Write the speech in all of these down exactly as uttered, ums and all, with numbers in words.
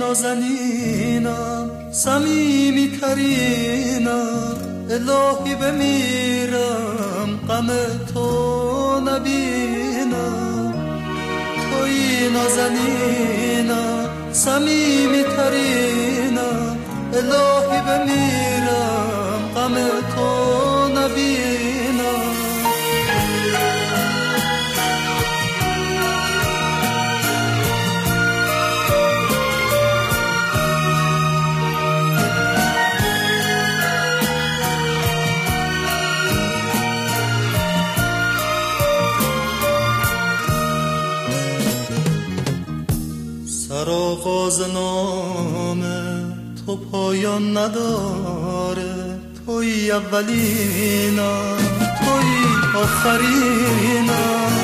نازنینم صمیمی ترینم الهی بمیرم غم تو نبینم توی نازنینم صمیمی ترینم الهی بمیرم غم تو نبینم سرآغاز نامه تو پایان نداره توی اولینم توی آخرینم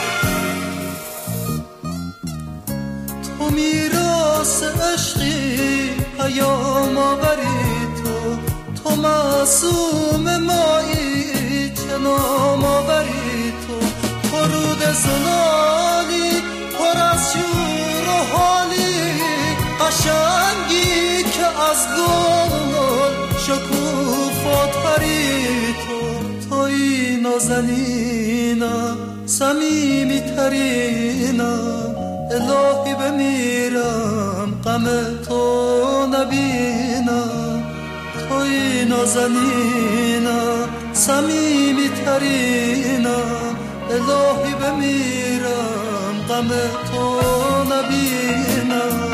تو میراث عشقی پیام آوری تو تو معصوم مایی چه نام آوری تو فرود زلالی پر از شور و حالی قشنگی که از گل شکوفاتری تو توی نازنینم صمیمی ترینم الهی بمیرم غم تو نبینم توی نازنینم صمیمی ترینم الهی بمیرم غم تو نبینم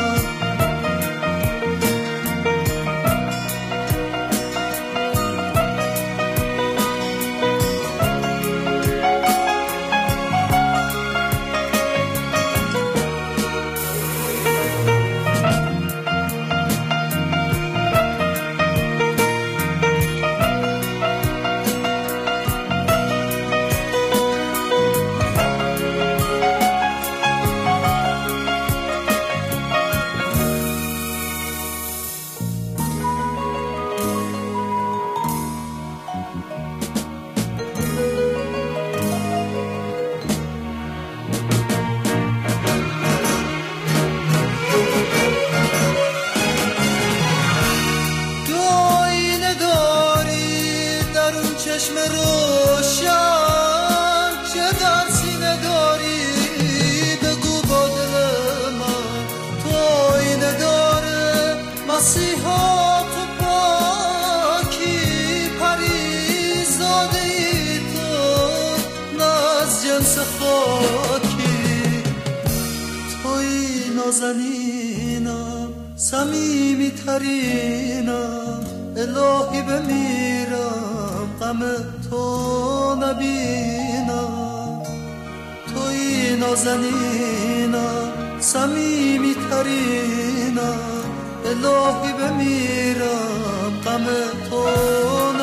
چشم روشن چه در سینه داری بگو با دل من تو آینه داره مسیحا تو پاکی پریزاده ای تو نه از جنس خاکی توی نازنینم صمیمی ترینم الهی بمیرم غم تو نبینم توی نازنینم صمیمی ترینم الهی بمیرم غم تو